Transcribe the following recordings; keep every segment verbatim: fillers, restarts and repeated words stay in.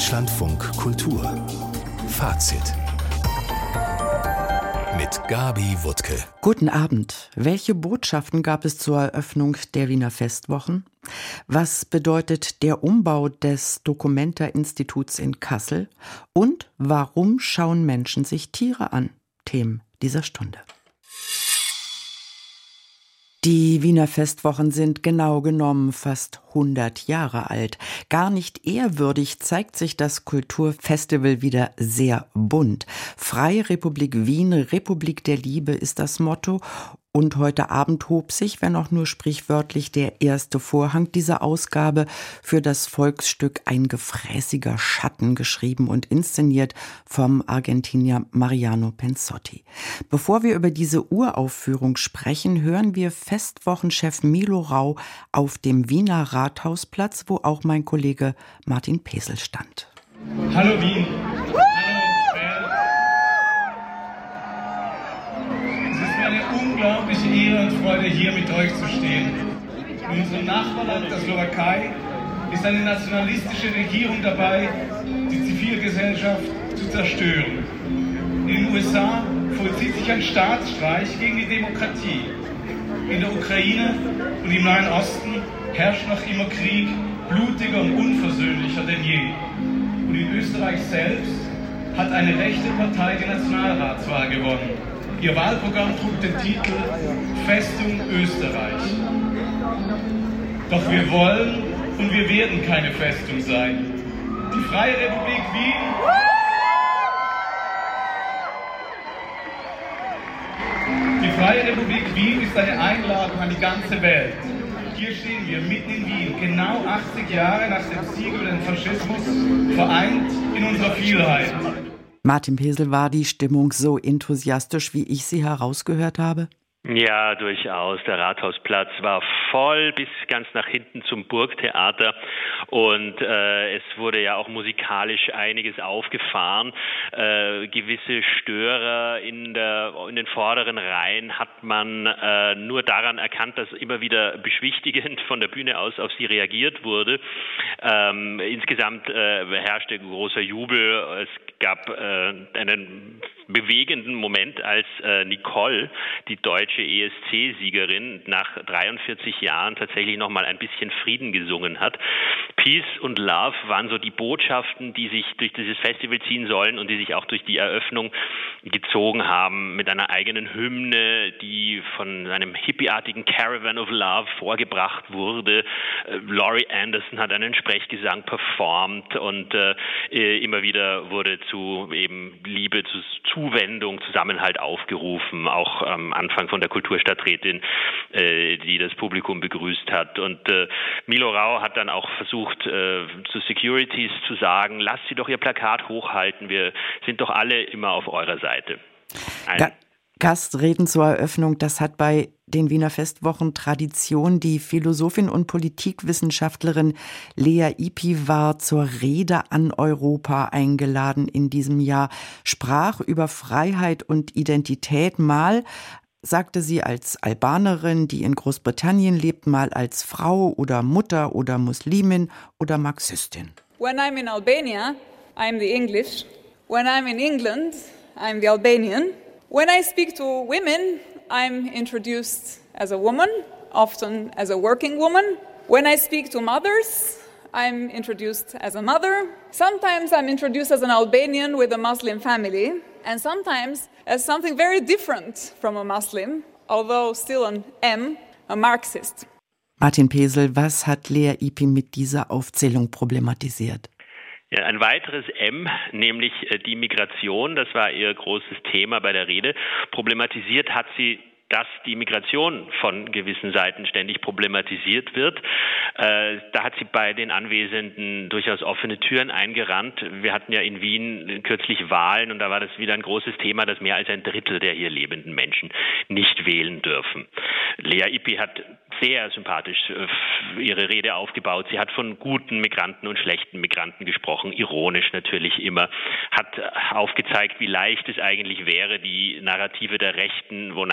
Deutschlandfunk Kultur Fazit mit Gabi Wuttke. Guten Abend. Welche Botschaften gab es zur Eröffnung der Wiener Festwochen? Was bedeutet der Umbau des Documenta-Instituts in Kassel? Und warum schauen Menschen sich Tiere an? Themen dieser Stunde. Die Wiener Festwochen sind genau genommen fast hundert Jahre alt. Gar nicht ehrwürdig zeigt sich das Kulturfestival wieder sehr bunt. Freie Republik Wien, Republik der Liebe ist das Motto. Und heute Abend hob sich, wenn auch nur sprichwörtlich, der erste Vorhang dieser Ausgabe für das Volksstück Ein gefräßiger Schatten, geschrieben und inszeniert vom Argentinier Mariano Pensotti. Bevor wir über diese Uraufführung sprechen, hören wir Festwochenchef Milo Rau auf dem Wiener Rathausplatz, wo auch mein Kollege Martin Pesel stand. Hallo Wien! Unglaubliche Ehre und Freude, hier mit euch zu stehen. In unserem Nachbarland, der Slowakei, ist eine nationalistische Regierung dabei, die Zivilgesellschaft zu zerstören. In den U S A vollzieht sich ein Staatsstreich gegen die Demokratie. In der Ukraine und im Nahen Osten herrscht noch immer Krieg, blutiger und unversöhnlicher denn je. Und in Österreich selbst hat eine rechte Partei die Nationalratswahl gewonnen. Ihr Wahlprogramm trug den Titel Festung Österreich. Doch wir wollen und wir werden keine Festung sein. Die Freie Republik Wien Die Freie Republik Wien ist eine Einladung an die ganze Welt. Hier stehen wir mitten in Wien, genau achtzig Jahre nach dem Sieg über den Faschismus, vereint in unserer Vielheit. Martin Pesel, war die Stimmung so enthusiastisch, wie ich sie herausgehört habe? Ja, durchaus. Der Rathausplatz war voll bis ganz nach hinten zum Burgtheater und äh, es wurde ja auch musikalisch einiges aufgefahren. Äh, gewisse Störer in, der, in den vorderen Reihen hat man äh, nur daran erkannt, dass immer wieder beschwichtigend von der Bühne aus auf sie reagiert wurde. Ähm, insgesamt äh, herrschte großer Jubel. Es gab äh, einen bewegenden Moment, als äh, Nicole, die deutsche E S C-Siegerin, nach dreiundvierzig Jahren tatsächlich noch mal ein bisschen Frieden gesungen hat. Peace und Love waren so die Botschaften, die sich durch dieses Festival ziehen sollen und die sich auch durch die Eröffnung gezogen haben, mit einer eigenen Hymne, die von einem hippieartigen Caravan of Love vorgebracht wurde. Äh, Laurie Anderson hat einen Sprechgesang performt und äh, immer wieder wurde zu eben Liebe, zu Zuwendung, Zusammenhalt aufgerufen, auch am Anfang von der Kulturstadträtin, äh, die das Publikum begrüßt hat. Und äh, Milo Rau hat dann auch versucht, äh, zu Securities zu sagen, lasst sie doch ihr Plakat hochhalten, wir sind doch alle immer auf eurer Seite. Ein Ga- Gastreden zur Eröffnung, das hat bei den Wiener Festwochen Tradition. Die Philosophin und Politikwissenschaftlerin Lea Ypi war zur Rede an Europa eingeladen in diesem Jahr, sprach über Freiheit und Identität, mal sagte sie als Albanerin, die in Großbritannien lebt, mal als Frau oder Mutter oder Muslimin oder Marxistin. When I'm in Albania, I'm the English. When I'm in England, I'm the Albanian. When I speak to women, I'm introduced as a woman, often as a working woman. When I speak to mothers, I'm introduced as a mother. Sometimes I'm introduced as an Albanian with a Muslim family, and sometimes as something very different from a Muslim, although still an M, a Marxist. Martin Pesel, was hat Lea Ypi mit dieser Aufzählung problematisiert? Ja, ein weiteres M, nämlich die Migration, das war ihr großes Thema bei der Rede. Problematisiert hat sie, dass die Migration von gewissen Seiten ständig problematisiert wird. Äh, da hat sie bei den Anwesenden durchaus offene Türen eingerannt. Wir hatten ja in Wien kürzlich Wahlen und da war das wieder ein großes Thema, dass mehr als ein Drittel der hier lebenden Menschen nicht wählen dürfen. Lea Ypi hat sehr sympathisch ihre Rede aufgebaut. Sie hat von guten Migranten und schlechten Migranten gesprochen, ironisch natürlich immer, hat aufgezeigt, wie leicht es eigentlich wäre, die Narrative der Rechten, wonach die Migration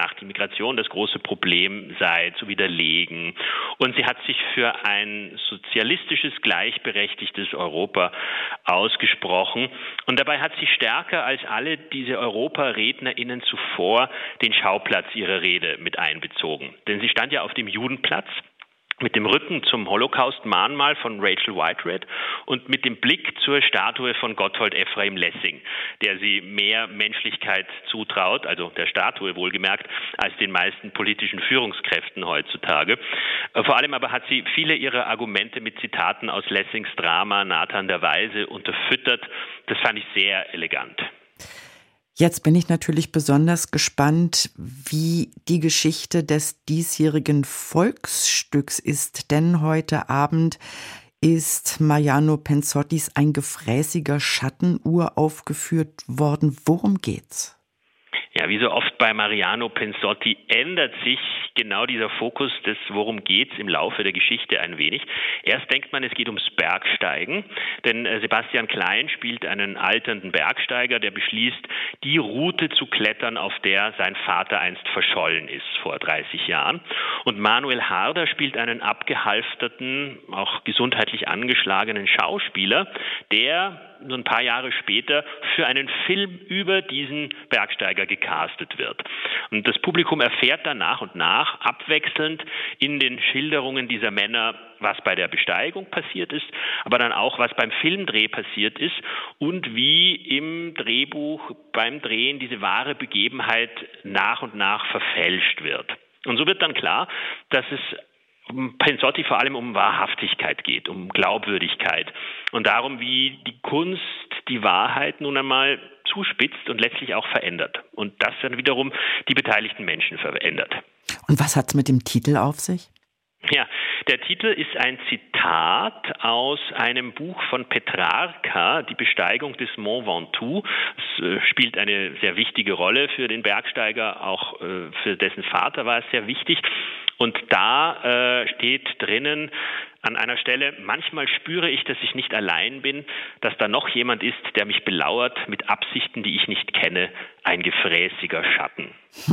Integration das große Problem sei, zu widerlegen. Und sie hat sich für ein sozialistisches, gleichberechtigtes Europa ausgesprochen. Und dabei hat sie stärker als alle diese Europarednerinnen zuvor den Schauplatz ihrer Rede mit einbezogen. Denn sie stand ja auf dem Judenplatz mit dem Rücken zum Holocaust-Mahnmal von Rachel Whiteread und mit dem Blick zur Statue von Gotthold Ephraim Lessing, der sie mehr Menschlichkeit zutraut, also der Statue wohlgemerkt, als den meisten politischen Führungskräften heutzutage. Vor allem aber hat sie viele ihrer Argumente mit Zitaten aus Lessings Drama Nathan der Weise unterfüttert. Das fand ich sehr elegant. Jetzt bin ich natürlich besonders gespannt, wie die Geschichte des diesjährigen Volksstücks ist, denn heute Abend ist Mariano Pensottis Ein gefräßiger Schatten uraufgeführt worden. Worum geht's? Ja, wie so oft bei Mariano Pensotti ändert sich genau dieser Fokus des Worum geht's im Laufe der Geschichte ein wenig. Erst denkt man, es geht ums Bergsteigen, denn Sebastian Klein spielt einen alternden Bergsteiger, der beschließt, die Route zu klettern, auf der sein Vater einst verschollen ist, vor dreißig Jahren. Und Manuel Harder spielt einen abgehalfterten, auch gesundheitlich angeschlagenen Schauspieler, der so ein paar Jahre später für einen Film über diesen Bergsteiger gecastet wird. Und das Publikum erfährt dann nach und nach abwechselnd in den Schilderungen dieser Männer, was bei der Besteigung passiert ist, aber dann auch, was beim Filmdreh passiert ist und wie im Drehbuch beim Drehen diese wahre Begebenheit nach und nach verfälscht wird. Und so wird dann klar, dass es Pensotti vor allem um Wahrhaftigkeit geht, um Glaubwürdigkeit und darum, wie die Kunst die Wahrheit nun einmal zuspitzt und letztlich auch verändert. Und das dann wiederum die beteiligten Menschen verändert. Und was hat es mit dem Titel auf sich? Ja, der Titel ist ein Zitat aus einem Buch von Petrarca, Die Besteigung des Mont Ventoux. Es äh, spielt eine sehr wichtige Rolle für den Bergsteiger, auch äh, für dessen Vater war es sehr wichtig. Und da äh, steht drinnen an einer Stelle, manchmal spüre ich, dass ich nicht allein bin, dass da noch jemand ist, der mich belauert mit Absichten, die ich nicht kenne, ein gefräßiger Schatten.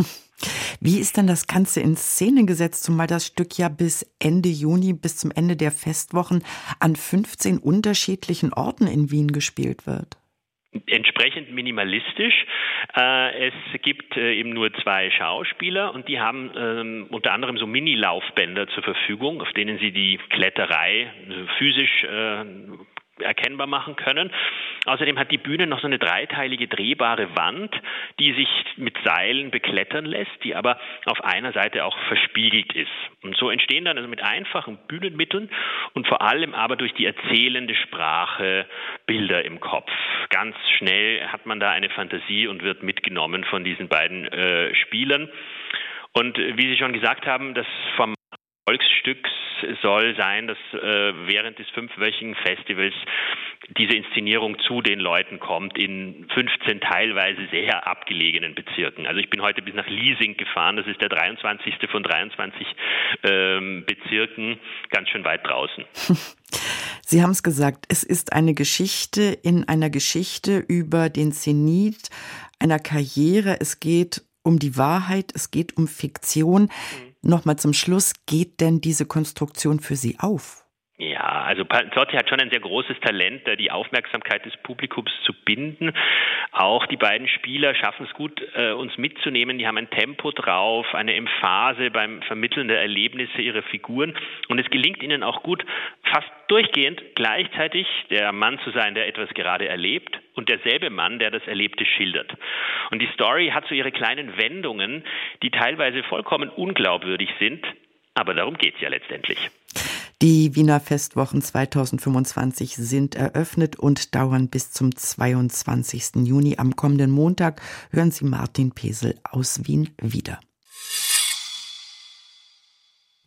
Wie ist denn das Ganze in Szene gesetzt, zumal das Stück ja bis Ende Juni, bis zum Ende der Festwochen an fünfzehn unterschiedlichen Orten in Wien gespielt wird? Entsprechend minimalistisch. Äh, es gibt äh, eben nur zwei Schauspieler und die haben ähm, unter anderem so Mini-Laufbänder zur Verfügung, auf denen sie die Kletterei äh, physisch äh, erkennbar machen können. Außerdem hat die Bühne noch so eine dreiteilige drehbare Wand, die sich mit Seilen beklettern lässt, die aber auf einer Seite auch verspiegelt ist. Und so entstehen dann also mit einfachen Bühnenmitteln und vor allem aber durch die erzählende Sprache Bilder im Kopf. Ganz schnell hat man da eine Fantasie und wird mitgenommen von diesen beiden äh, Spielern. Und äh, wie Sie schon gesagt haben, das Format Volksstücks soll sein, dass äh, während des fünfwöchigen Festivals diese Inszenierung zu den Leuten kommt in fünfzehn teilweise sehr abgelegenen Bezirken. Also ich bin heute bis nach Liesing gefahren, das ist der dreiundzwanzigste von dreiundzwanzig ähm, Bezirken, ganz schön weit draußen. Sie haben es gesagt, es ist eine Geschichte in einer Geschichte über den Zenit einer Karriere. Es geht um die Wahrheit, es geht um Fiktion. Mhm. Nochmal zum Schluss, geht denn diese Konstruktion für Sie auf? Ja, also Pensotti hat schon ein sehr großes Talent, die Aufmerksamkeit des Publikums zu binden. Auch die beiden Spieler schaffen es gut, uns mitzunehmen. Die haben ein Tempo drauf, eine Emphase beim Vermitteln der Erlebnisse ihrer Figuren. Und es gelingt ihnen auch gut, fast durchgehend gleichzeitig der Mann zu sein, der etwas gerade erlebt und derselbe Mann, der das Erlebte schildert. Und die Story hat so ihre kleinen Wendungen, die teilweise vollkommen unglaubwürdig sind. Aber darum geht es ja letztendlich. Die Wiener Festwochen zweitausendfünfundzwanzig sind eröffnet und dauern bis zum zweiundzwanzigsten Juni. Am kommenden Montag hören Sie Martin Pesel aus Wien wieder.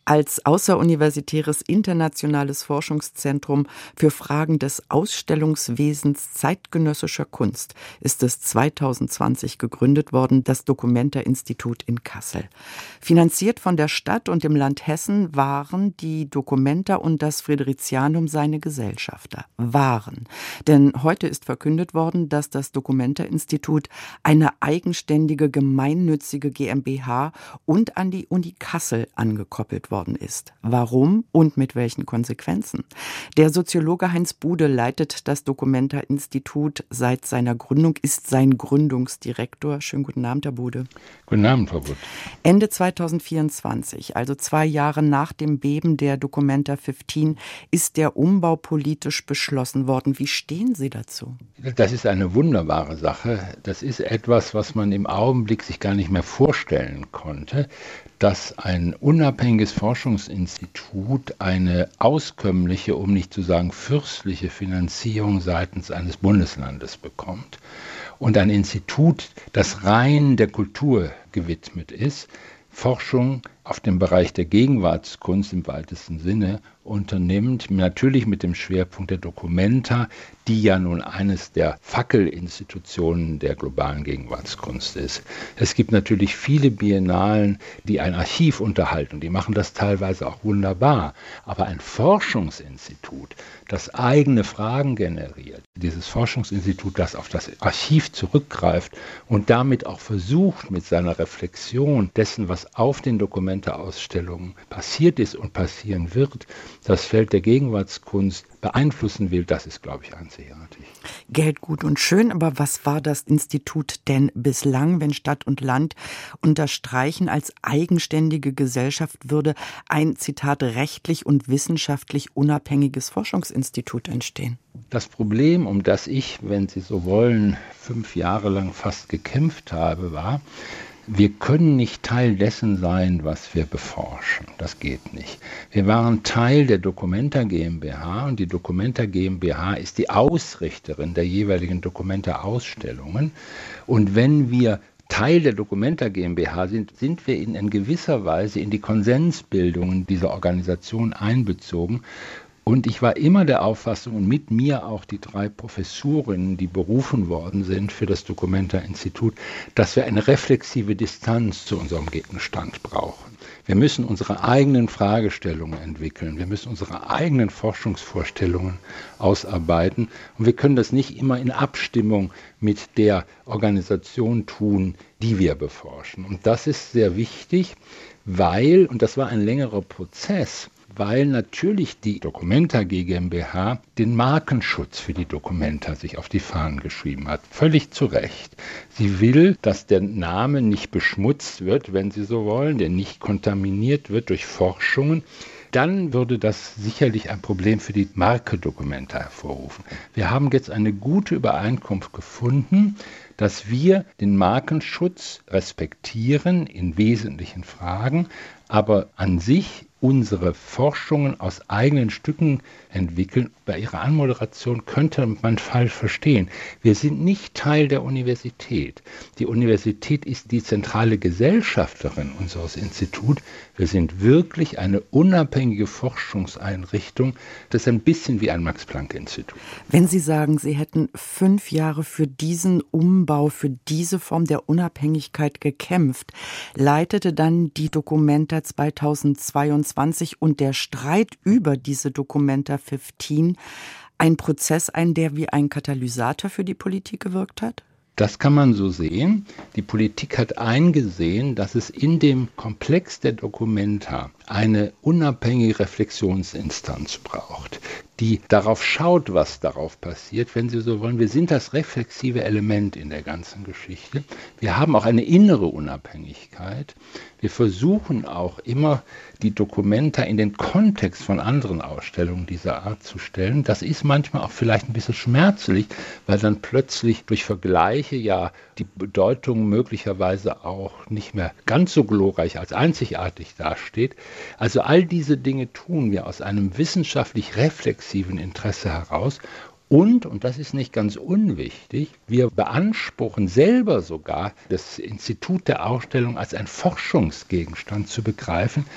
Als außeruniversitäres internationales Forschungszentrum für Fragen des Ausstellungswesens zeitgenössischer Kunst ist es zweitausendzwanzig gegründet worden, das Documenta-Institut in Kassel. Finanziert von der Stadt und dem Land Hessen waren die Documenta und das Fridericianum seine Gesellschafter. Waren. Denn heute ist verkündet worden, dass das Documenta-Institut eine eigenständige gemeinnützige GmbH und an die Uni Kassel angekoppelt worden ist. Warum und mit welchen Konsequenzen? Der Soziologe Heinz Bude leitet das Documenta-Institut seit seiner Gründung, ist sein Gründungsdirektor. Schönen guten Abend, Herr Bude. Guten Abend, Frau Butt. Ende zweitausendvierundzwanzig, also zwei Jahre nach dem Beben der Documenta fünfzehn, ist der Umbau politisch beschlossen worden. Wie stehen Sie dazu? Das ist eine wunderbare Sache. Das ist etwas, was man im Augenblick sich gar nicht mehr vorstellen konnte, dass ein unabhängiges Forschungsinstitut eine auskömmliche, um nicht zu sagen fürstliche Finanzierung seitens eines Bundeslandes bekommt. Und ein Institut, das rein der Kultur gewidmet ist, Forschung auf dem Bereich der Gegenwartskunst im weitesten Sinne unternimmt, natürlich mit dem Schwerpunkt der Documenta, die ja nun eines der Fackelinstitutionen der globalen Gegenwartskunst ist. Es gibt natürlich viele Biennalen, die ein Archiv unterhalten, die machen das teilweise auch wunderbar, aber ein Forschungsinstitut, das eigene Fragen generiert, dieses Forschungsinstitut, das auf das Archiv zurückgreift und damit auch versucht, mit seiner Reflexion dessen, was auf den Documenta-Ausstellungen passiert ist und passieren wird, das Feld der Gegenwartskunst beeinflussen will, das ist, glaube ich, einzigartig. Geld gut und schön, aber was war das Institut denn bislang, wenn Stadt und Land unterstreichen, als eigenständige Gesellschaft würde ein, Zitat, rechtlich und wissenschaftlich unabhängiges Forschungsinstitut entstehen? Das Problem, um das ich, wenn Sie so wollen, fünf Jahre lang fast gekämpft habe, war, wir können nicht Teil dessen sein, was wir beforschen. Das geht nicht. Wir waren Teil der Documenta GmbH und die Documenta GmbH ist die Ausrichterin der jeweiligen Documenta-Ausstellungen. Und wenn wir Teil der Documenta GmbH sind, sind wir in, in gewisser Weise in die Konsensbildungen dieser Organisation einbezogen. Und ich war immer der Auffassung, und mit mir auch die drei Professorinnen, die berufen worden sind für das Documenta-Institut, dass wir eine reflexive Distanz zu unserem Gegenstand brauchen. Wir müssen unsere eigenen Fragestellungen entwickeln, wir müssen unsere eigenen Forschungsvorstellungen ausarbeiten und wir können das nicht immer in Abstimmung mit der Organisation tun, die wir beforschen. Und das ist sehr wichtig, weil, und das war ein längerer Prozess, weil natürlich die Documenta GmbH den Markenschutz für die Documenta sich auf die Fahnen geschrieben hat. Völlig zu Recht. Sie will, dass der Name nicht beschmutzt wird, wenn Sie so wollen, der nicht kontaminiert wird durch Forschungen. Dann würde das sicherlich ein Problem für die Marke Documenta hervorrufen. Wir haben jetzt eine gute Übereinkunft gefunden, dass wir den Markenschutz respektieren in wesentlichen Fragen, aber an sich unsere Forschungen aus eigenen Stücken entwickeln. Bei Ihrer Anmoderation könnte man falsch verstehen. Wir sind nicht Teil der Universität. Die Universität ist die zentrale Gesellschafterin unseres Instituts. Wir sind wirklich eine unabhängige Forschungseinrichtung. Das ist ein bisschen wie ein Max-Planck-Institut. Wenn Sie sagen, Sie hätten fünf Jahre für diesen Umbau, für diese Form der Unabhängigkeit gekämpft, leitete dann die Documenta zweitausendzweiundzwanzig und der Streit über diese Documenta fünfzehn ein Prozess ein, der wie ein Katalysator für die Politik gewirkt hat? Das kann man so sehen. Die Politik hat eingesehen, dass es in dem Komplex der Documenta eine unabhängige Reflexionsinstanz braucht, die darauf schaut, was darauf passiert, wenn Sie so wollen. Wir sind das reflexive Element in der ganzen Geschichte. Wir haben auch eine innere Unabhängigkeit. Wir versuchen auch immer, die Documenta in den Kontext von anderen Ausstellungen dieser Art zu stellen. Das ist manchmal auch vielleicht ein bisschen schmerzlich, weil dann plötzlich durch Vergleiche ja die Bedeutung möglicherweise auch nicht mehr ganz so glorreich als einzigartig dasteht. Also all diese Dinge tun wir aus einem wissenschaftlich reflexiven Interesse heraus. Und, und das ist nicht ganz unwichtig, wir beanspruchen selber sogar, das Institut der Ausstellung als ein Forschungsgegenstand zu begreifen.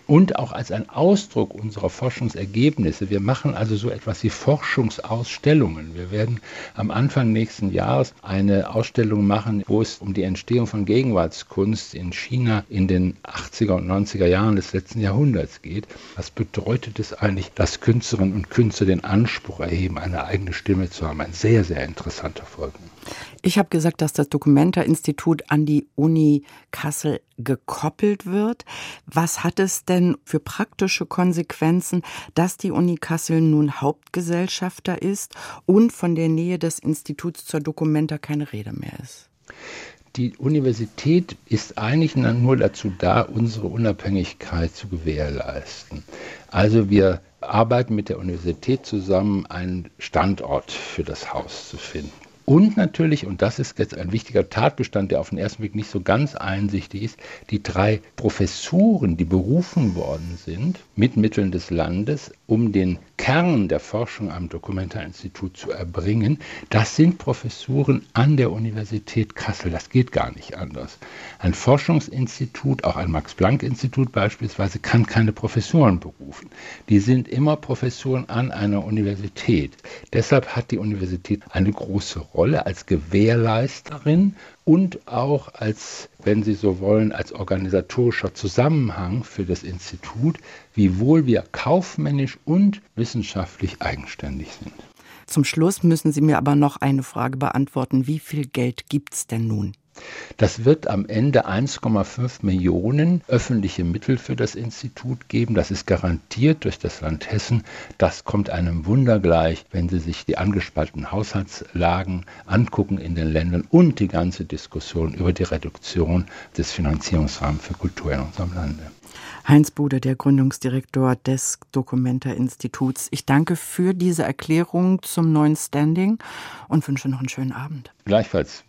und auch als ein Ausdruck unserer Forschungsergebnisse. Wir machen also so etwas wie Forschungsausstellungen. Wir werden am Anfang nächsten Jahres eine Ausstellung machen, wo es um die Entstehung von Gegenwartskunst in China in den achtziger und neunziger Jahren des letzten Jahrhunderts geht. Was bedeutet es eigentlich, dass Künstlerinnen und Künstler den Anspruch erheben, eine eigene Stimme zu haben? Ein sehr, sehr interessanter Vorgang. Ich habe gesagt, dass das Documenta-Institut an die Uni Kassel gekoppelt wird. Was hat es denn für praktische Konsequenzen, dass die Uni Kassel nun Hauptgesellschafter ist und von der Nähe des Instituts zur Documenta keine Rede mehr ist? Die Universität ist eigentlich nur dazu da, unsere Unabhängigkeit zu gewährleisten. Also wir arbeiten mit der Universität zusammen, einen Standort für das Haus zu finden. Und natürlich, und das ist jetzt ein wichtiger Tatbestand, der auf den ersten Blick nicht so ganz einsichtig ist, die drei Professuren, die berufen worden sind, mit Mitteln des Landes, um den Kern der Forschung am Documenta-Institut zu erbringen, das sind Professuren an der Universität Kassel. Das geht gar nicht anders. Ein Forschungsinstitut, auch ein Max-Planck-Institut beispielsweise, kann keine Professuren berufen. Die sind immer Professuren an einer Universität. Deshalb hat die Universität eine große Rolle als Gewährleisterin und auch als, wenn Sie so wollen, als organisatorischer Zusammenhang für das Institut, wiewohl wir kaufmännisch und wissenschaftlich eigenständig sind. Zum Schluss müssen Sie mir aber noch eine Frage beantworten. Wie viel Geld gibt's denn nun? Das wird am Ende eins Komma fünf Millionen öffentliche Mittel für das Institut geben. Das ist garantiert durch das Land Hessen. Das kommt einem Wunder gleich, wenn Sie sich die angespannten Haushaltslagen angucken in den Ländern und die ganze Diskussion über die Reduktion des Finanzierungsrahmens für Kultur in unserem Lande. Heinz Bude, der Gründungsdirektor des Documenta-Instituts. Ich danke für diese Erklärung zum neuen Standing und wünsche noch einen schönen Abend. Gleichfalls.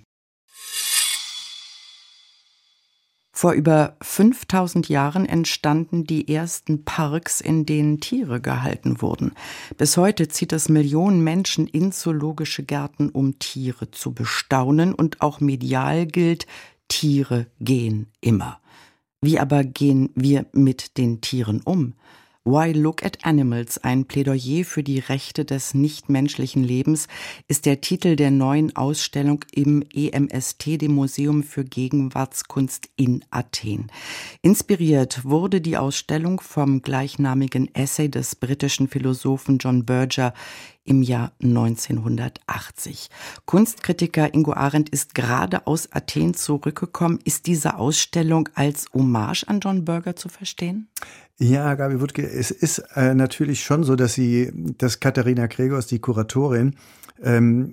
Vor über fünftausend Jahren entstanden die ersten Parks, in denen Tiere gehalten wurden. Bis heute zieht es Millionen Menschen in zoologische Gärten, um Tiere zu bestaunen. Und auch medial gilt, Tiere gehen immer. Wie aber gehen wir mit den Tieren um? Why Look at Animals, ein Plädoyer für die Rechte des nichtmenschlichen Lebens, ist der Titel der neuen Ausstellung im E M S T, dem Museum für Gegenwartskunst in Athen. Inspiriert wurde die Ausstellung vom gleichnamigen Essay des britischen Philosophen John Berger im Jahr neunzehnhundertachtzig. Kunstkritiker Ingo Arendt ist gerade aus Athen zurückgekommen. Ist diese Ausstellung als Hommage an John Berger zu verstehen? Ja, Gabi Wuttke, es ist äh, natürlich schon so, dass sie, dass Katharina Gregos, die Kuratorin, ähm,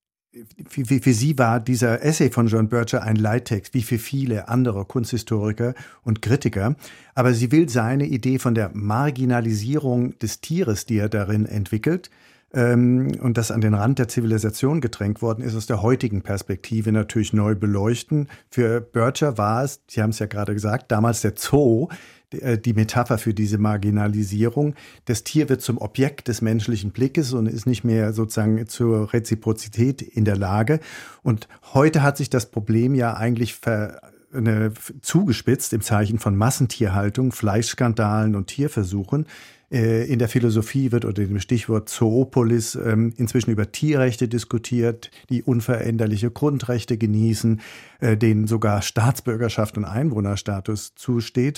für, für sie war dieser Essay von John Berger ein Leittext, wie für viele andere Kunsthistoriker und Kritiker. Aber sie will seine Idee von der Marginalisierung des Tieres, die er darin entwickelt, ähm, und das an den Rand der Zivilisation gedrängt worden ist, aus der heutigen Perspektive natürlich neu beleuchten. Für Berger war es, Sie haben es ja gerade gesagt, damals der Zoo, die Metapher für diese Marginalisierung. Das Tier wird zum Objekt des menschlichen Blickes und ist nicht mehr sozusagen zur Reziprozität in der Lage. Und heute hat sich das Problem ja eigentlich ver, eine, zugespitzt im Zeichen von Massentierhaltung, Fleischskandalen und Tierversuchen. In der Philosophie wird unter dem Stichwort Zoopolis ähm, inzwischen über Tierrechte diskutiert, die unveränderliche Grundrechte genießen, äh, denen sogar Staatsbürgerschaft und Einwohnerstatus zusteht.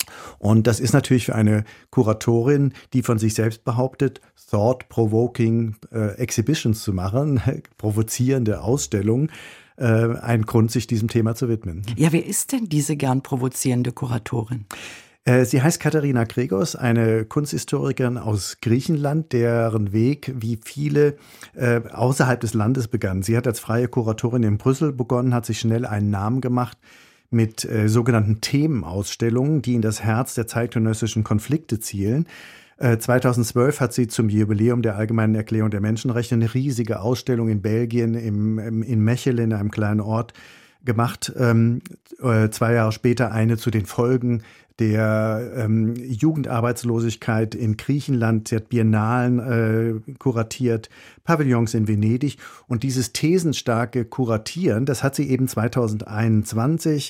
Und das ist natürlich für eine Kuratorin, die von sich selbst behauptet, thought-provoking äh, Exhibitions zu machen, provozierende Ausstellungen, äh, ein Grund, sich diesem Thema zu widmen. Ja, wer ist denn diese gern provozierende Kuratorin? Sie heißt Katharina Gregos, eine Kunsthistorikerin aus Griechenland, deren Weg wie viele äh, außerhalb des Landes begann. Sie hat als freie Kuratorin in Brüssel begonnen, hat sich schnell einen Namen gemacht mit äh, sogenannten Themenausstellungen, die in das Herz der zeitgenössischen Konflikte zielen. Äh, zweitausendzwölf hat sie zum Jubiläum der Allgemeinen Erklärung der Menschenrechte eine riesige Ausstellung in Belgien, im, im, in Mechelen, einem kleinen Ort, gemacht. Ähm, äh, zwei Jahre später eine zu den Folgen der ähm, Jugendarbeitslosigkeit in Griechenland. Sie hat Biennalen äh, kuratiert, Pavillons in Venedig. Und dieses thesenstarke Kuratieren, das hat sie eben zweitausendeinundzwanzig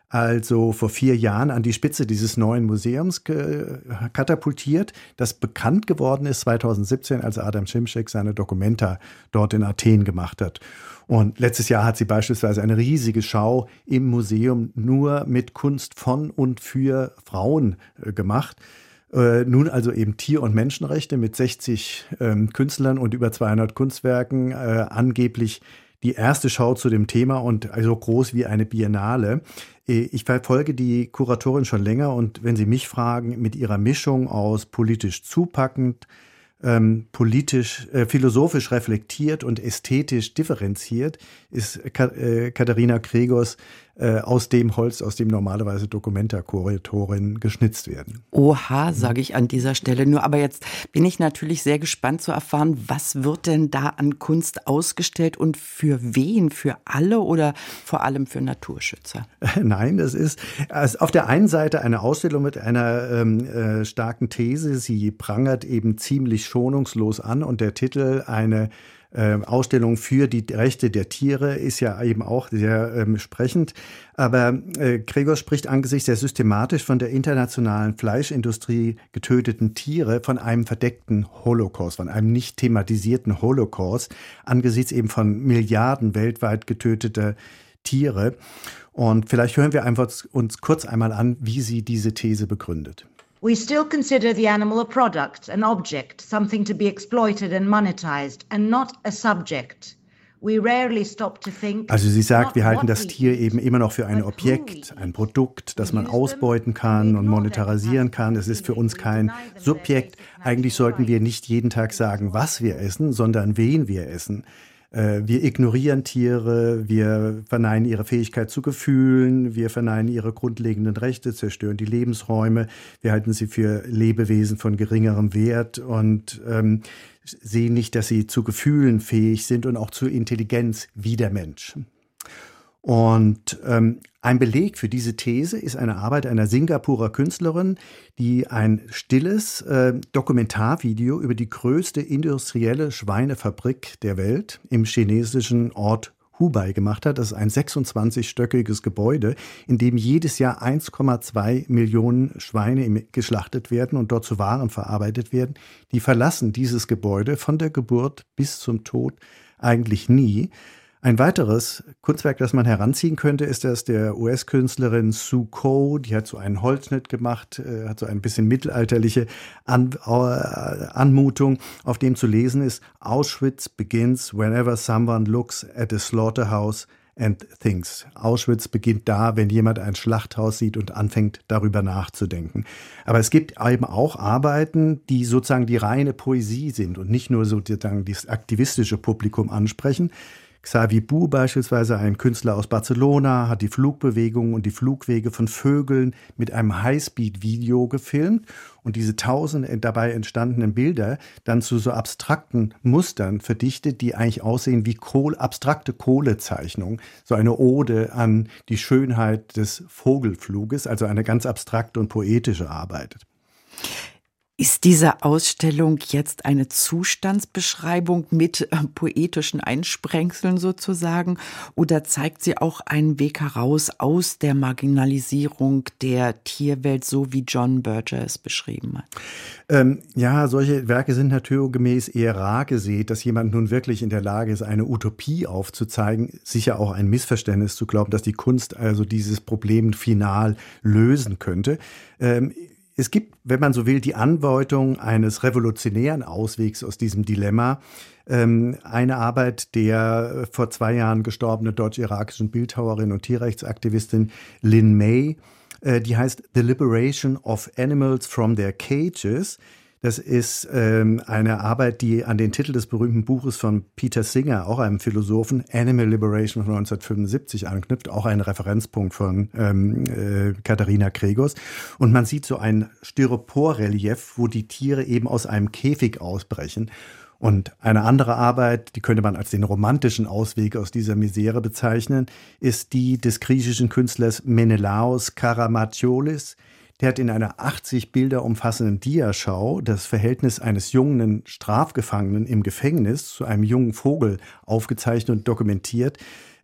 also vor vier Jahren an die Spitze dieses neuen Museums katapultiert, das bekannt geworden ist zweitausendsiebzehn, als Adam Šimček seine Documenta dort in Athen gemacht hat. Und letztes Jahr hat sie beispielsweise eine riesige Schau im Museum nur mit Kunst von und für Frauen äh, gemacht. Äh, nun also eben Tier- und Menschenrechte mit sechzig ähm, Künstlern und über zweihundert Kunstwerken, äh, angeblich die erste Schau zu dem Thema und so groß wie eine Biennale. Ich verfolge die Kuratorin schon länger und wenn Sie mich fragen, mit ihrer Mischung aus politisch zupackend, ähm, politisch, äh, philosophisch reflektiert und ästhetisch differenziert, ist Ka- äh, Katharina Kregos äh, aus dem Holz, aus dem normalerweise Documenta-Kuratorinnen geschnitzt werden. Oha, sage ich an dieser Stelle nur. Aber jetzt bin ich natürlich sehr gespannt zu erfahren, was wird denn da an Kunst ausgestellt und für wen? Für alle oder vor allem für Naturschützer? Nein, das ist also auf der einen Seite eine Ausstellung mit einer ähm, äh, starken These. Sie prangert eben ziemlich schonungslos an und der Titel eine Ausstellung für die Rechte der Tiere ist ja eben auch sehr ähm, sprechend. Aber äh, Kregos spricht angesichts der systematisch von der internationalen Fleischindustrie getöteten Tiere von einem verdeckten Holocaust, von einem nicht thematisierten Holocaust, angesichts eben von Milliarden weltweit getöteter Tiere. Und vielleicht hören wir einfach uns kurz einmal an, wie sie diese These begründet. We still consider the animal a product, an object, something to be exploited and monetized, and not a subject. We rarely stop to think. Also sie sagt, wir halten das Tier eben immer noch für ein Objekt, ein Produkt, das man ausbeuten kann und monetarisieren kann. Es ist für uns kein Subjekt. Eigentlich sollten wir nicht jeden Tag sagen, was wir essen, sondern wen wir essen. Wir ignorieren Tiere, wir verneinen ihre Fähigkeit zu Gefühlen, wir verneinen ihre grundlegenden Rechte, zerstören die Lebensräume, wir halten sie für Lebewesen von geringerem Wert und ähm, sehen nicht, dass sie zu Gefühlen fähig sind und auch zu Intelligenz wie der Mensch. Und ähm, ein Beleg für diese These ist eine Arbeit einer Singapurer Künstlerin, die ein stilles äh, Dokumentarvideo über die größte industrielle Schweinefabrik der Welt im chinesischen Ort Hubei gemacht hat. Das ist ein sechsundzwanzigstöckiges Gebäude, in dem jedes Jahr eins Komma zwei Millionen Schweine geschlachtet werden und dort zu Waren verarbeitet werden. Die verlassen dieses Gebäude von der Geburt bis zum Tod eigentlich nie. Ein weiteres Kunstwerk, das man heranziehen könnte, ist das der U S-Künstlerin Sue Ko. Die hat so einen Holzschnitt gemacht, äh, hat so ein bisschen mittelalterliche An äh, Anmutung, auf dem zu lesen ist: Auschwitz begins whenever someone looks at a slaughterhouse and thinks. Auschwitz beginnt da, wenn jemand ein Schlachthaus sieht und anfängt, darüber nachzudenken. Aber es gibt eben auch Arbeiten, die sozusagen die reine Poesie sind und nicht nur sozusagen das aktivistische Publikum ansprechen. Xavi Bu beispielsweise, ein Künstler aus Barcelona, hat die Flugbewegungen und die Flugwege von Vögeln mit einem Highspeed-Video gefilmt und diese tausend dabei entstandenen Bilder dann zu so abstrakten Mustern verdichtet, die eigentlich aussehen wie Kohl, abstrakte Kohlezeichnungen. So eine Ode an die Schönheit des Vogelfluges, also eine ganz abstrakte und poetische Arbeit. Ist diese Ausstellung jetzt eine Zustandsbeschreibung mit äh, poetischen Einsprengseln sozusagen oder zeigt sie auch einen Weg heraus aus der Marginalisierung der Tierwelt, so wie John Berger es beschrieben hat? Ähm, ja, solche Werke sind naturgemäß eher rar gesät, dass jemand nun wirklich in der Lage ist, eine Utopie aufzuzeigen. Sicher auch ein Missverständnis zu glauben, dass die Kunst also dieses Problem final lösen könnte. Ähm, Es gibt, wenn man so will, die Andeutung eines revolutionären Auswegs aus diesem Dilemma. Ähm, eine Arbeit der vor zwei Jahren gestorbenen deutsch-irakischen Bildhauerin und Tierrechtsaktivistin Lin May, äh, die heißt The Liberation of Animals from Their Cages. Das ist ähm, eine Arbeit, die an den Titel des berühmten Buches von Peter Singer, auch einem Philosophen, Animal Liberation von neunzehnhundertfünfundsiebzig anknüpft, auch ein Referenzpunkt von ähm, äh, Katharina Kregos. Und man sieht so ein Styropor-Relief, wo die Tiere eben aus einem Käfig ausbrechen. Und eine andere Arbeit, die könnte man als den romantischen Ausweg aus dieser Misere bezeichnen, ist die des griechischen Künstlers Menelaos Karamatiolis. Der hat in einer achtzig Bilder umfassenden Diaschau das Verhältnis eines jungen Strafgefangenen im Gefängnis zu einem jungen Vogel aufgezeichnet und dokumentiert.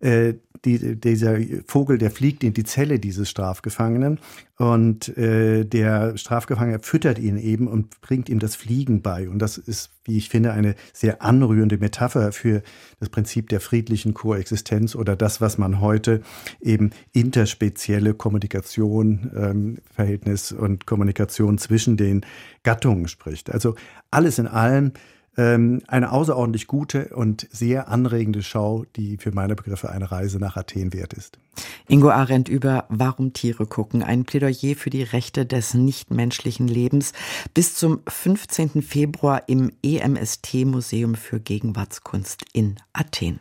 äh, die, dieser Vogel, der fliegt in die Zelle dieses Strafgefangenen und äh, der Strafgefangene füttert ihn eben und bringt ihm das Fliegen bei. Und das ist, wie ich finde, eine sehr anrührende Metapher für das Prinzip der friedlichen Koexistenz oder das, was man heute eben interspezielle Kommunikation, ähm, Verhältnis und Kommunikation zwischen den Gattungen spricht. Also alles in allem ähm, eine außerordentlich gute und sehr anregende Schau, die für meine Begriffe eine Reise nach Athen wert ist. Ingo Arendt über Warum Tiere gucken, ein Plädoyer für die Rechte des nichtmenschlichen Lebens, bis zum fünfzehnten Februar im E M S T-Museum für Gegenwartskunst in Athen.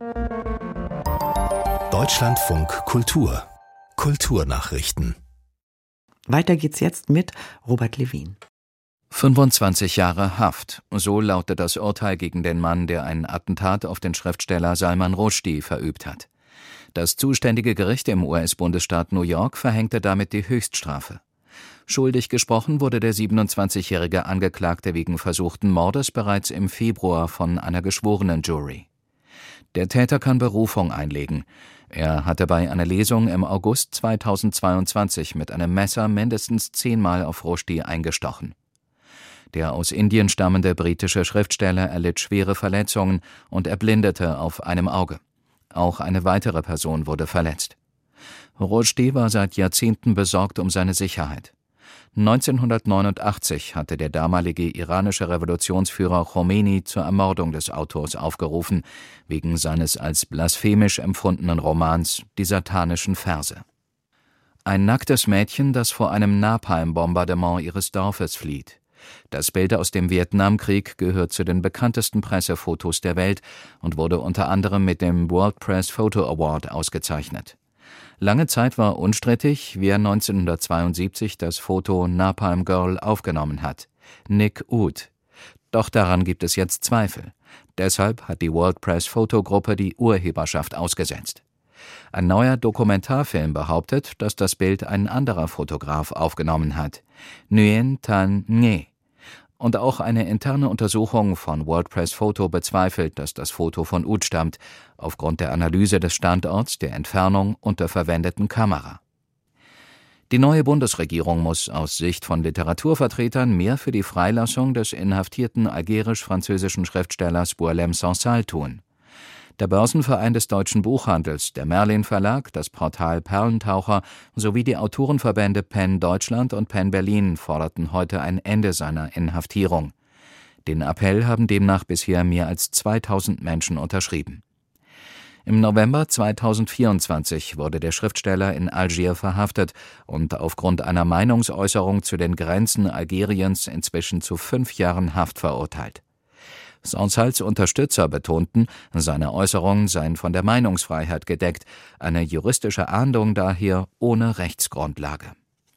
Deutschlandfunk Kultur. Kulturnachrichten. Weiter geht's jetzt mit Robert Levin. fünfundzwanzig Jahre Haft, so lautet das Urteil gegen den Mann, der ein Attentat auf den Schriftsteller Salman Rushdie verübt hat. Das zuständige Gericht im U S-Bundesstaat New York verhängte damit die Höchststrafe. Schuldig gesprochen wurde der siebenundzwanzigjährige Angeklagte wegen versuchten Mordes bereits im Februar von einer geschworenen Jury. Der Täter kann Berufung einlegen. Er hatte bei einer Lesung im August zweitausendzweiundzwanzig mit einem Messer mindestens zehnmal auf Rushdie eingestochen. Der aus Indien stammende britische Schriftsteller erlitt schwere Verletzungen und erblindete auf einem Auge. Auch eine weitere Person wurde verletzt. Rushdie war seit Jahrzehnten besorgt um seine Sicherheit. neunzehnhundertneunundachtzig hatte der damalige iranische Revolutionsführer Khomeini zur Ermordung des Autors aufgerufen, wegen seines als blasphemisch empfundenen Romans Die satanischen Verse. Ein nacktes Mädchen, das vor einem Napalm-Bombardement ihres Dorfes flieht. Das Bild aus dem Vietnamkrieg gehört zu den bekanntesten Pressefotos der Welt und wurde unter anderem mit dem World Press Photo Award ausgezeichnet. Lange Zeit war unstrittig, wer neunzehnhundertzweiundsiebzig das Foto Napalm Girl aufgenommen hat: Nick Ud. Doch daran gibt es jetzt Zweifel. Deshalb hat die World Press Photogruppe die Urheberschaft ausgesetzt. Ein neuer Dokumentarfilm behauptet, dass das Bild ein anderer Fotograf aufgenommen hat: Nguyen Thanh Nghe. Und auch eine interne Untersuchung von World Press Photo bezweifelt, dass das Foto von Ud stammt, aufgrund der Analyse des Standorts, der Entfernung und der verwendeten Kamera. Die neue Bundesregierung muss aus Sicht von Literaturvertretern mehr für die Freilassung des inhaftierten algerisch-französischen Schriftstellers Boualem Sansal tun. Der Börsenverein des deutschen Buchhandels, der Merlin Verlag, das Portal Perlentaucher sowie die Autorenverbände PEN Deutschland und PEN Berlin forderten heute ein Ende seiner Inhaftierung. Den Appell haben demnach bisher mehr als zweitausend Menschen unterschrieben. Im November zweitausendvierundzwanzig wurde der Schriftsteller in Algier verhaftet und aufgrund einer Meinungsäußerung zu den Grenzen Algeriens inzwischen zu fünf Jahren Haft verurteilt. Sansals Unterstützer betonten, seine Äußerungen seien von der Meinungsfreiheit gedeckt, eine juristische Ahndung daher ohne Rechtsgrundlage.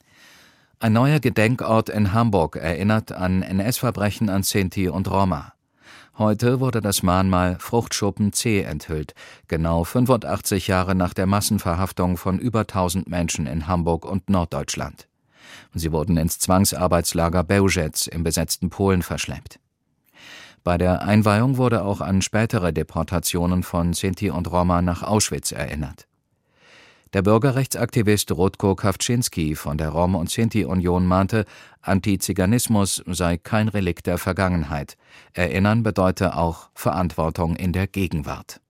Ein neuer Gedenkort in Hamburg erinnert an N S-Verbrechen an Sinti und Roma. Heute wurde das Mahnmal Fruchtschuppen C enthüllt, genau fünfundachtzig Jahre nach der Massenverhaftung von über tausend Menschen in Hamburg und Norddeutschland. Sie wurden ins Zwangsarbeitslager Bełżec im besetzten Polen verschleppt. Bei der Einweihung wurde auch an spätere Deportationen von Sinti und Roma nach Auschwitz erinnert. Der Bürgerrechtsaktivist Rotko Kawczynski von der Rom- und Sinti-Union mahnte, Antiziganismus sei kein Relikt der Vergangenheit. Erinnern bedeute auch Verantwortung in der Gegenwart.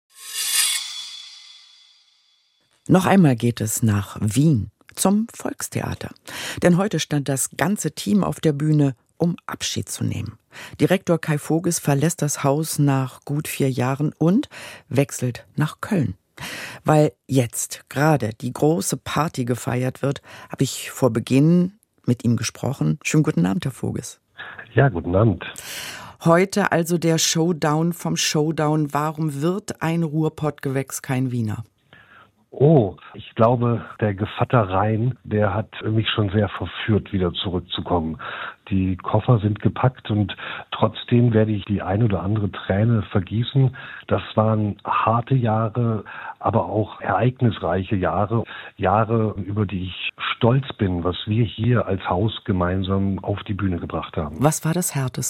Noch einmal geht es nach Wien, zum Volkstheater. Denn heute stand das ganze Team auf der Bühne, um Abschied zu nehmen. Direktor Kai Voges verlässt das Haus nach gut vier Jahren und wechselt nach Köln. Weil jetzt gerade die große Party gefeiert wird, habe ich vor Beginn mit ihm gesprochen. Schönen guten Abend, Herr Voges. Ja, guten Abend. Heute also der Showdown vom Showdown. Warum wird ein Ruhrpottgewächs kein Wiener? Oh, ich glaube, der Gevatter Rhein, der hat mich schon sehr verführt, wieder zurückzukommen. Die Koffer sind gepackt und trotzdem werde ich die ein oder andere Träne vergießen. Das waren harte Jahre, aber auch ereignisreiche Jahre. Jahre, über die ich stolz bin, was wir hier als Haus gemeinsam auf die Bühne gebracht haben. Was war das Härteste?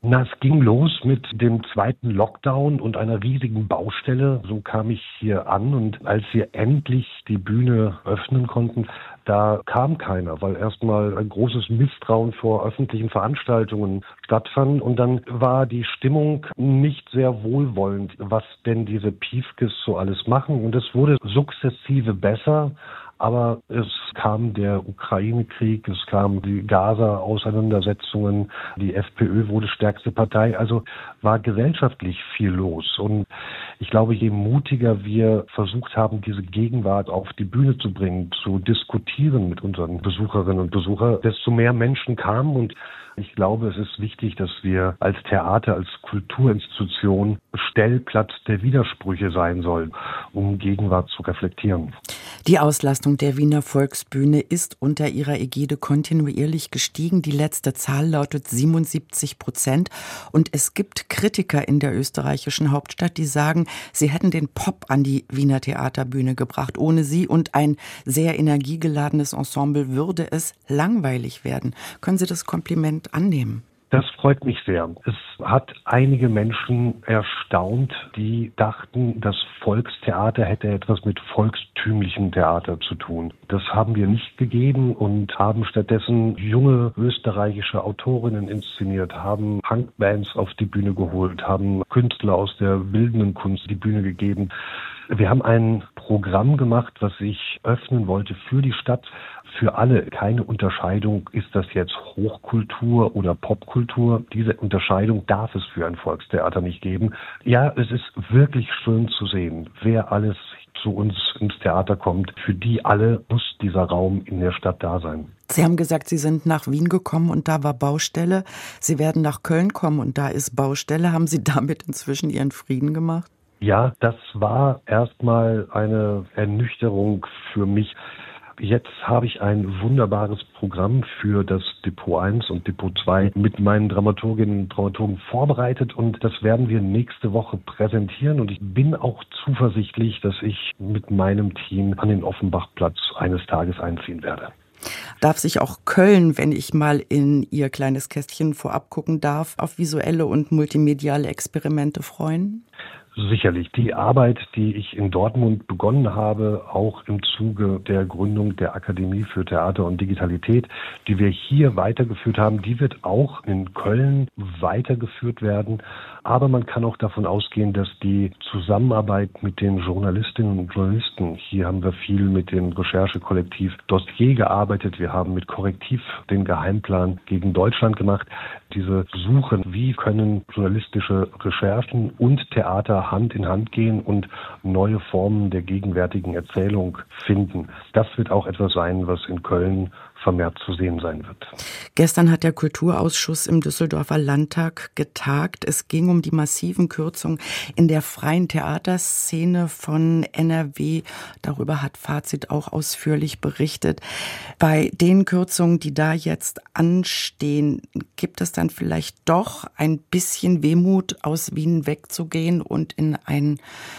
Na, es ging los mit dem zweiten Lockdown und einer riesigen Baustelle. So kam ich hier an und als wir endlich die Bühne öffnen konnten, da kam keiner, weil erstmal ein großes Misstrauen vor öffentlichen Veranstaltungen stattfand und dann war die Stimmung nicht sehr wohlwollend, was denn diese Piefkes so alles machen und es wurde sukzessive besser. Aber es kam der Ukraine-Krieg, es kamen die Gaza-Auseinandersetzungen, die FPÖ wurde stärkste Partei, also war gesellschaftlich viel los. Und ich glaube, je mutiger wir versucht haben, diese Gegenwart auf die Bühne zu bringen, zu diskutieren mit unseren Besucherinnen und Besuchern, desto mehr Menschen kamen und ich glaube, es ist wichtig, dass wir als Theater, als Kulturinstitution Stellplatz der Widersprüche sein sollen, um Gegenwart zu reflektieren. Die Auslastung der Wiener Volksbühne ist unter ihrer Ägide kontinuierlich gestiegen. Die letzte Zahl lautet siebenundsiebzig Prozent. Und es gibt Kritiker in der österreichischen Hauptstadt, die sagen, sie hätten den Pop an die Wiener Theaterbühne gebracht. Ohne sie und ein sehr energiegeladenes Ensemble würde es langweilig werden. Können Sie das Kompliment annehmen? Das freut mich sehr. Es hat einige Menschen erstaunt, die dachten, das Volkstheater hätte etwas mit volkstümlichem Theater zu tun. Das haben wir nicht gegeben und haben stattdessen junge österreichische Autorinnen inszeniert, haben Punkbands auf die Bühne geholt, haben Künstler aus der bildenden Kunst die Bühne gegeben. Wir haben ein Programm gemacht, was ich öffnen wollte für die Stadt, für alle. Keine Unterscheidung, ist das jetzt Hochkultur oder Popkultur. Diese Unterscheidung darf es für ein Volkstheater nicht geben. Ja, es ist wirklich schön zu sehen, wer alles zu uns ins Theater kommt. Für die alle muss dieser Raum in der Stadt da sein. Sie haben gesagt, Sie sind nach Wien gekommen und da war Baustelle. Sie werden nach Köln kommen und da ist Baustelle. Haben Sie damit inzwischen Ihren Frieden gemacht? Ja, das war erstmal eine Ernüchterung für mich. Jetzt habe ich ein wunderbares Programm für das Depot eins und Depot zwei mit meinen Dramaturginnen und Dramaturgen vorbereitet und das werden wir nächste Woche präsentieren und ich bin auch zuversichtlich, dass ich mit meinem Team an den Offenbachplatz eines Tages einziehen werde. Darf sich auch Köln, wenn ich mal in Ihr kleines Kästchen vorab gucken darf, auf visuelle und multimediale Experimente freuen? Sicherlich. Die Arbeit, die ich in Dortmund begonnen habe, auch im Zuge der Gründung der Akademie für Theater und Digitalität, die wir hier weitergeführt haben, die wird auch in Köln weitergeführt werden. Aber man kann auch davon ausgehen, dass die Zusammenarbeit mit den Journalistinnen und Journalisten, hier haben wir viel mit dem Recherchekollektiv Dossier gearbeitet, wir haben mit Korrektiv den Geheimplan gegen Deutschland gemacht. Diese Suche, wie können journalistische Recherchen und Theater Hand in Hand gehen und neue Formen der gegenwärtigen Erzählung finden. Das wird auch etwas sein, was in Köln vermehrt zu sehen sein wird. Gestern hat der Kulturausschuss im Düsseldorfer Landtag getagt. Es ging um die massiven Kürzungen in der freien Theaterszene von N R W. Darüber hat Fazit auch ausführlich berichtet. Bei den Kürzungen, die da jetzt anstehen, gibt es dann vielleicht doch ein bisschen Wehmut, aus Wien wegzugehen und in ein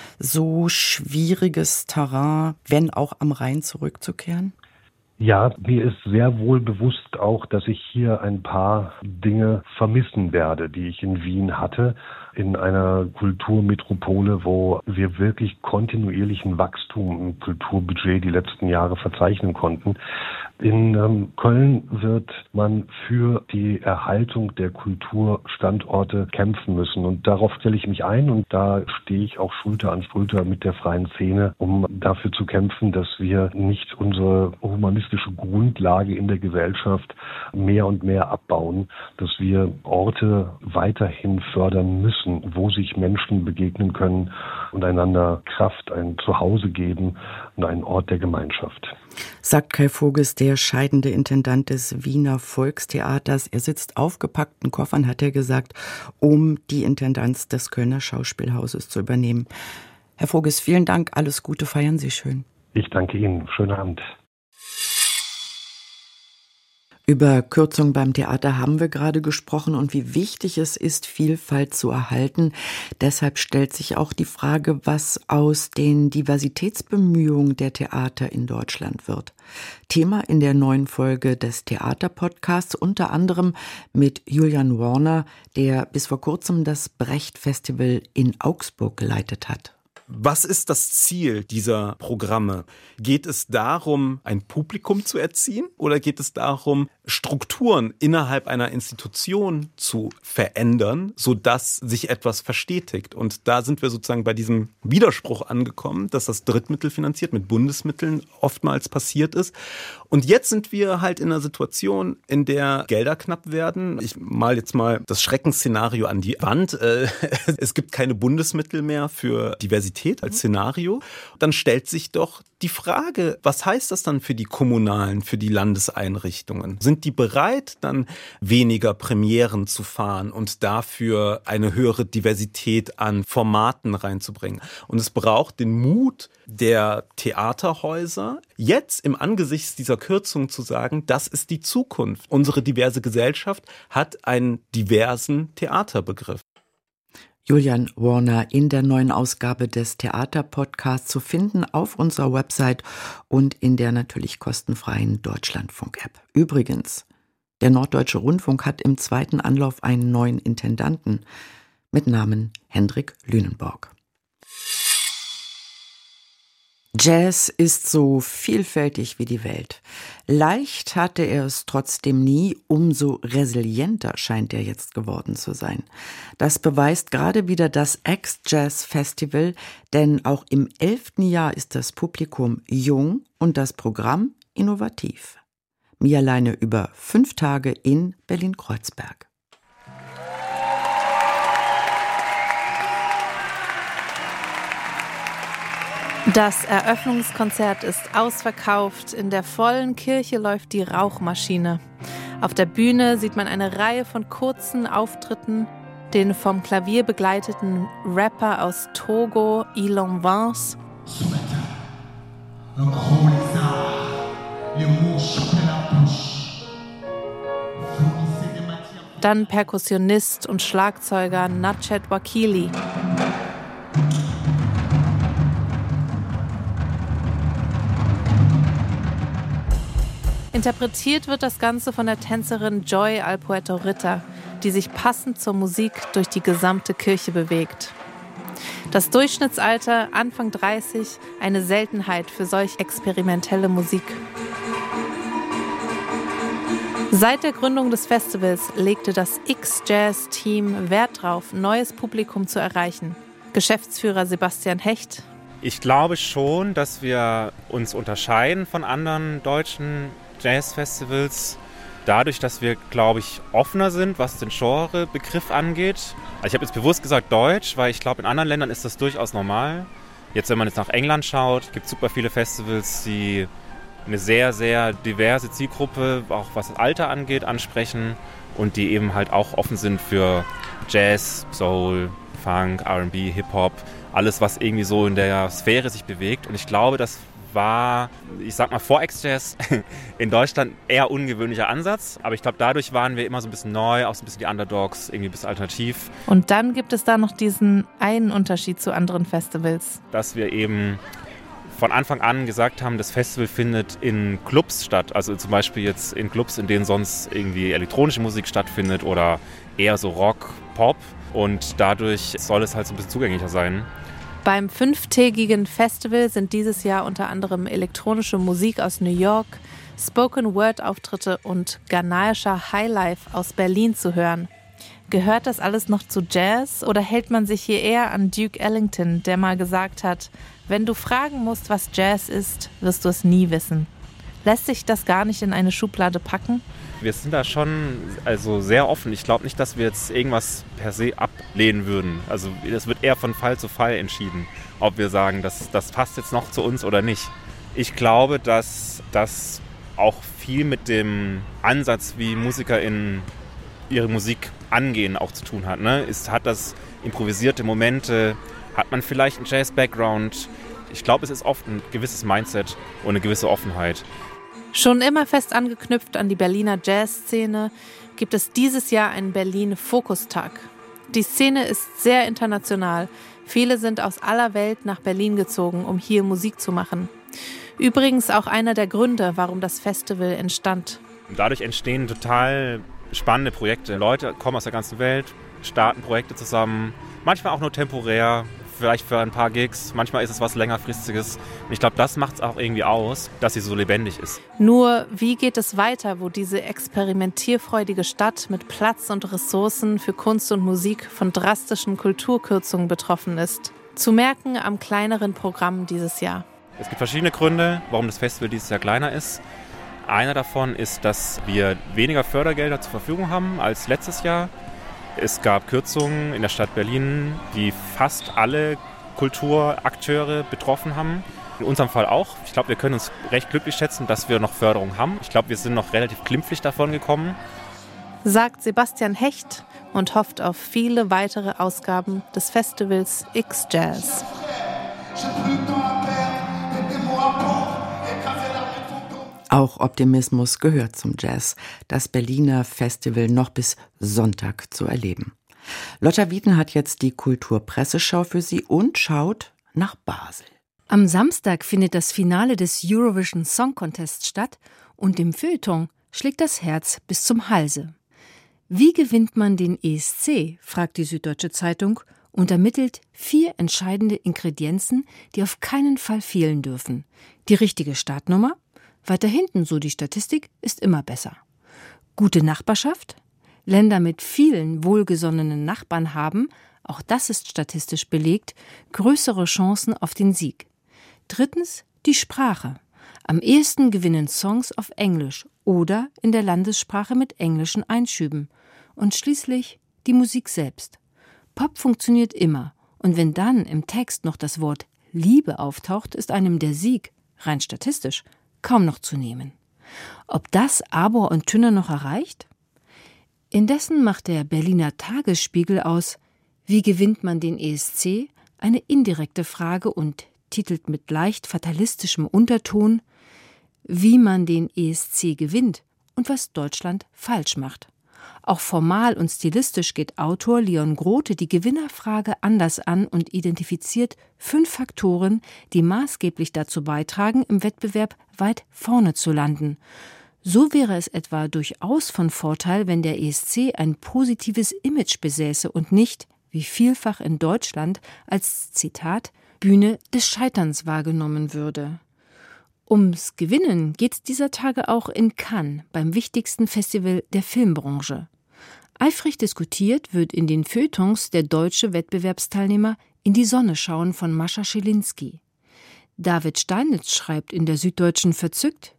so schwieriges Terrain, wenn auch am Rhein, zurückzukehren? Ja, mir ist sehr wohl bewusst auch, dass ich hier ein paar Dinge vermissen werde, die ich in Wien hatte, in einer Kulturmetropole, wo wir wirklich kontinuierlichen Wachstum im Kulturbudget die letzten Jahre verzeichnen konnten. In ähm, Köln wird man für die Erhaltung der Kulturstandorte kämpfen müssen und darauf stelle ich mich ein und da stehe ich auch Schulter an Schulter mit der freien Szene, um dafür zu kämpfen, dass wir nicht unsere humanistische Grundlage in der Gesellschaft mehr und mehr abbauen, dass wir Orte weiterhin fördern müssen, wo sich Menschen begegnen können und einander Kraft, ein Zuhause geben und einen Ort der Gemeinschaft. Sagt Kai Voges, der scheidende Intendant des Wiener Volkstheaters. Er sitzt aufgepackten Koffern, hat er gesagt, um die Intendanz des Kölner Schauspielhauses zu übernehmen. Herr Voges, vielen Dank, alles Gute, feiern Sie schön. Ich danke Ihnen, schönen Abend. Über Kürzung beim Theater haben wir gerade gesprochen und wie wichtig es ist, Vielfalt zu erhalten. Deshalb stellt sich auch die Frage, was aus den Diversitätsbemühungen der Theater in Deutschland wird. Thema in der neuen Folge des Theaterpodcasts, unter anderem mit Julian Warner, der bis vor kurzem das Brecht-Festival in Augsburg geleitet hat. Was ist das Ziel dieser Programme? Geht es darum, ein Publikum zu erziehen oder geht es darum, Strukturen innerhalb einer Institution zu verändern, sodass sich etwas verstetigt? Und da sind wir sozusagen bei diesem Widerspruch angekommen, dass das drittmittelfinanziert mit Bundesmitteln oftmals passiert ist. Und jetzt sind wir halt in einer Situation, in der Gelder knapp werden. Ich mal jetzt mal das Schreckensszenario an die Wand. Es gibt keine Bundesmittel mehr für Diversität als Szenario. Dann stellt sich doch die Frage, was heißt das dann für die kommunalen, für die Landeseinrichtungen? Sind die bereit, dann weniger Premieren zu fahren und dafür eine höhere Diversität an Formaten reinzubringen? Und es braucht den Mut der Theaterhäuser, jetzt im Angesicht dieser Kürzung zu sagen, das ist die Zukunft. Unsere diverse Gesellschaft hat einen diversen Theaterbegriff. Julian Warner in der neuen Ausgabe des Theaterpodcasts zu finden auf unserer Website und in der natürlich kostenfreien Deutschlandfunk-App. Übrigens, der Norddeutsche Rundfunk hat im zweiten Anlauf einen neuen Intendanten mit Namen Hendrik Lünenborg. Jazz ist so vielfältig wie die Welt. Leicht hatte er es trotzdem nie, umso resilienter scheint er jetzt geworden zu sein. Das beweist gerade wieder das X-Jazz Festival, denn auch im elften Jahr ist das Publikum jung und das Programm innovativ. Mia Leine über fünf Tage in Berlin-Kreuzberg. Das Eröffnungskonzert ist ausverkauft. In der vollen Kirche läuft die Rauchmaschine. Auf der Bühne sieht man eine Reihe von kurzen Auftritten. Den vom Klavier begleiteten Rapper aus Togo, Elon Vance. Dann Perkussionist und Schlagzeuger Natchet Wakili. Interpretiert wird das Ganze von der Tänzerin Joy Alpuerto Ritter, die sich passend zur Musik durch die gesamte Kirche bewegt. Das Durchschnittsalter Anfang dreißig, eine Seltenheit für solch experimentelle Musik. Seit der Gründung des Festivals legte das X-Jazz-Team Wert darauf, neues Publikum zu erreichen. Geschäftsführer Sebastian Hecht. Ich glaube schon, dass wir uns unterscheiden von anderen deutschen Jazzfestivals, dadurch, dass wir, glaube ich, offener sind, was den Genrebegriff angeht. Also ich habe jetzt bewusst gesagt Deutsch, weil ich glaube, in anderen Ländern ist das durchaus normal. Jetzt, wenn man jetzt nach England schaut, gibt es super viele Festivals, die eine sehr, sehr diverse Zielgruppe, auch was das Alter angeht, ansprechen und die eben halt auch offen sind für Jazz, Soul, Funk, R and B, Hip-Hop, alles, was irgendwie so in der Sphäre sich bewegt. Und ich glaube, das war, ich sag mal, vor X-Jazz in Deutschland eher ungewöhnlicher Ansatz. Aber ich glaube, dadurch waren wir immer so ein bisschen neu, auch so ein bisschen die Underdogs, irgendwie ein bisschen alternativ. Und dann gibt es da noch diesen einen Unterschied zu anderen Festivals. Dass wir eben von Anfang an gesagt haben, das Festival findet in Clubs statt. Also zum Beispiel jetzt in Clubs, in denen sonst irgendwie elektronische Musik stattfindet oder eher so Rock, Pop. Und dadurch soll es halt so ein bisschen zugänglicher sein. Beim fünftägigen Festival sind dieses Jahr unter anderem elektronische Musik aus New York, Spoken-Word-Auftritte und ghanaischer Highlife aus Berlin zu hören. Gehört das alles noch zu Jazz oder hält man sich hier eher an Duke Ellington, der mal gesagt hat, wenn du fragen musst, was Jazz ist, wirst du es nie wissen. Lässt sich das gar nicht in eine Schublade packen? Wir sind da schon also sehr offen. Ich glaube nicht, dass wir jetzt irgendwas per se ablehnen würden. Also das wird eher von Fall zu Fall entschieden, ob wir sagen, das, das passt jetzt noch zu uns oder nicht. Ich glaube, dass das auch viel mit dem Ansatz, wie MusikerInnen ihre Musik angehen, auch zu tun hat. Ne? Ist, hat das improvisierte Momente? Hat man vielleicht einen Jazz-Background? Ich glaube, es ist oft ein gewisses Mindset und eine gewisse Offenheit. Schon immer fest angeknüpft an die Berliner Jazzszene gibt es dieses Jahr einen Berlin-Fokustag. Die Szene ist sehr international. Viele sind aus aller Welt nach Berlin gezogen, um hier Musik zu machen. Übrigens auch einer der Gründe, warum das Festival entstand. Dadurch entstehen total spannende Projekte. Leute kommen aus der ganzen Welt, starten Projekte zusammen, manchmal auch nur temporär, vielleicht für ein paar Gigs, manchmal ist es was längerfristiges. Und ich glaube, das macht es auch irgendwie aus, dass sie so lebendig ist. Nur, wie geht es weiter, wo diese experimentierfreudige Stadt mit Platz und Ressourcen für Kunst und Musik von drastischen Kulturkürzungen betroffen ist? Zu merken am kleineren Programm dieses Jahr. Es gibt verschiedene Gründe, warum das Festival dieses Jahr kleiner ist. Einer davon ist, dass wir weniger Fördergelder zur Verfügung haben als letztes Jahr. Es gab Kürzungen in der Stadt Berlin, die fast alle Kulturakteure betroffen haben. In unserem Fall auch. Ich glaube, wir können uns recht glücklich schätzen, dass wir noch Förderung haben. Ich glaube, wir sind noch relativ glimpflich davon gekommen. Sagt Sebastian Hecht und hofft auf viele weitere Ausgaben des Festivals X-Jazz. Auch Optimismus gehört zum Jazz, das Berliner Festival noch bis Sonntag zu erleben. Lotta Wieten hat jetzt die Kulturpresseschau für Sie und schaut nach Basel. Am Samstag findet das Finale des Eurovision Song Contest statt und dem Feuilleton schlägt das Herz bis zum Halse. Wie gewinnt man den E S C, fragt die Süddeutsche Zeitung und ermittelt vier entscheidende Ingredienzen, die auf keinen Fall fehlen dürfen. Die richtige Startnummer, weiter hinten, so die Statistik, ist immer besser. Gute Nachbarschaft, Länder mit vielen wohlgesonnenen Nachbarn haben, auch das ist statistisch belegt, größere Chancen auf den Sieg. Drittens die Sprache. Am ehesten gewinnen Songs auf Englisch oder in der Landessprache mit englischen Einschüben. Und schließlich die Musik selbst. Pop funktioniert immer und wenn dann im Text noch das Wort Liebe auftaucht, ist einem der Sieg, rein statistisch, kaum noch zu nehmen. Ob das Arbor und Tünner noch erreicht? Indessen macht der Berliner Tagesspiegel aus Wie gewinnt man den E S C? Eine indirekte Frage und titelt mit leicht fatalistischem Unterton Wie man den E S C gewinnt und was Deutschland falsch macht. Auch formal und stilistisch geht Autor Leon Grote die Gewinnerfrage anders an und identifiziert fünf Faktoren, die maßgeblich dazu beitragen, im Wettbewerb weit vorne zu landen. So wäre es etwa durchaus von Vorteil, wenn der E S C ein positives Image besäße und nicht, wie vielfach in Deutschland, als, Zitat, Bühne des Scheiterns wahrgenommen würde. Ums Gewinnen geht es dieser Tage auch in Cannes, beim wichtigsten Festival der Filmbranche. Eifrig diskutiert wird in den Feuilletons der deutsche Wettbewerbsteilnehmer In die Sonne schauen von Mascha Schilinski. David Steinitz schreibt in der Süddeutschen verzückt: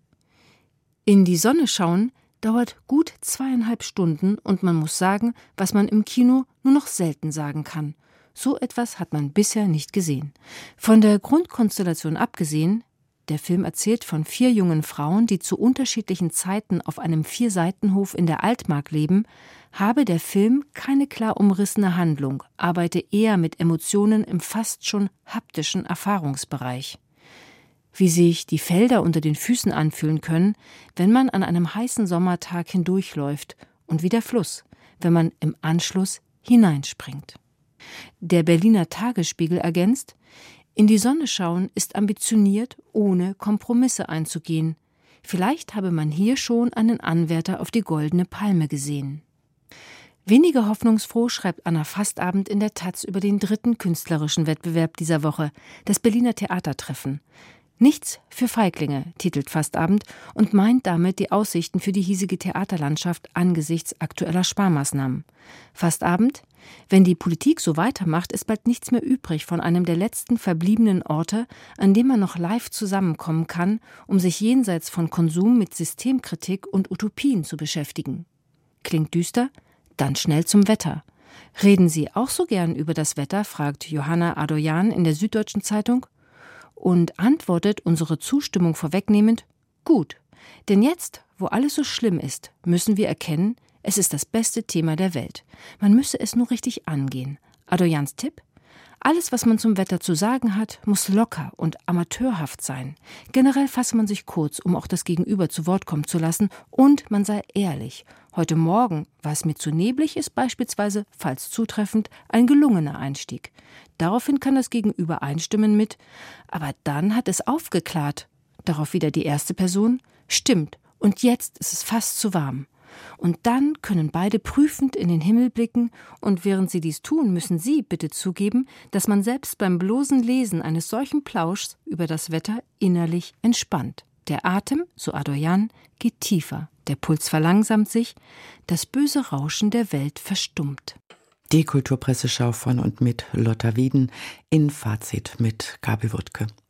In die Sonne schauen dauert gut zweieinhalb Stunden und man muss sagen, was man im Kino nur noch selten sagen kann. So etwas hat man bisher nicht gesehen. Von der Grundkonstellation abgesehen, der Film erzählt von vier jungen Frauen, die zu unterschiedlichen Zeiten auf einem Vierseitenhof in der Altmark leben, habe der Film keine klar umrissene Handlung, arbeite eher mit Emotionen im fast schon haptischen Erfahrungsbereich. Wie sich die Felder unter den Füßen anfühlen können, wenn man an einem heißen Sommertag hindurchläuft und wie der Fluss, wenn man im Anschluss hineinspringt. Der Berliner Tagesspiegel ergänzt: In die Sonne schauen ist ambitioniert, ohne Kompromisse einzugehen. Vielleicht habe man hier schon einen Anwärter auf die Goldene Palme gesehen. Weniger hoffnungsfroh schreibt Anna Fastabend in der Taz über den dritten künstlerischen Wettbewerb dieser Woche, das Berliner Theatertreffen. Nichts für Feiglinge, titelt Fastabend und meint damit die Aussichten für die hiesige Theaterlandschaft angesichts aktueller Sparmaßnahmen. Fastabend: Wenn die Politik so weitermacht, ist bald nichts mehr übrig von einem der letzten verbliebenen Orte, an dem man noch live zusammenkommen kann, um sich jenseits von Konsum mit Systemkritik und Utopien zu beschäftigen. Klingt düster? Dann schnell zum Wetter. Reden Sie auch so gern über das Wetter, fragt Johanna Adoyan in der Süddeutschen Zeitung und antwortet, unsere Zustimmung vorwegnehmend: Gut, denn jetzt, wo alles so schlimm ist, müssen wir erkennen, es ist das beste Thema der Welt. Man müsse es nur richtig angehen. Adoyans Tipp? Alles, was man zum Wetter zu sagen hat, muss locker und amateurhaft sein. Generell fasse man sich kurz, um auch das Gegenüber zu Wort kommen zu lassen, und man sei ehrlich. Heute Morgen war es mir zu neblig, ist beispielsweise, falls zutreffend, ein gelungener Einstieg. Daraufhin kann das Gegenüber einstimmen mit: Aber dann hat es aufgeklärt. Darauf wieder die erste Person: Stimmt, und jetzt ist es fast zu warm. Und dann können beide prüfend in den Himmel blicken, und während sie dies tun, müssen Sie bitte zugeben, dass man selbst beim bloßen Lesen eines solchen Plauschs über das Wetter innerlich entspannt. Der Atem, so Adoyan, geht tiefer, der Puls verlangsamt sich, das böse Rauschen der Welt verstummt. Die Kulturpresseschau von und mit Lotta Wieden in Fazit mit Gabi Wuttke.